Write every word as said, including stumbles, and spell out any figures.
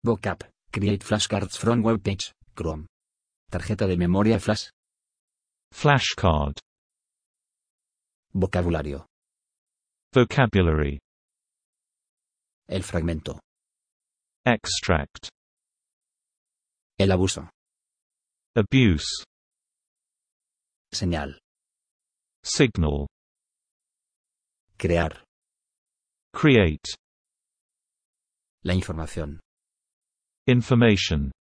Vocab, create flashcards from web page, Chrome. Tarjeta de memoria flash. Flashcard. Vocabulario. Vocabulary. El fragmento. Extract. El abuso. Abuse. Señal. Signal. Crear. Create. La información. Information.